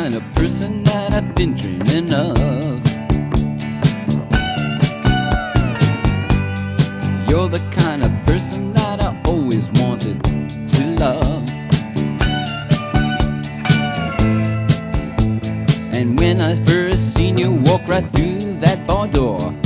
kind of person that I've been dreaming of. You're the kind of person that I always wanted to love. And when I first seen you walk right through that bar door,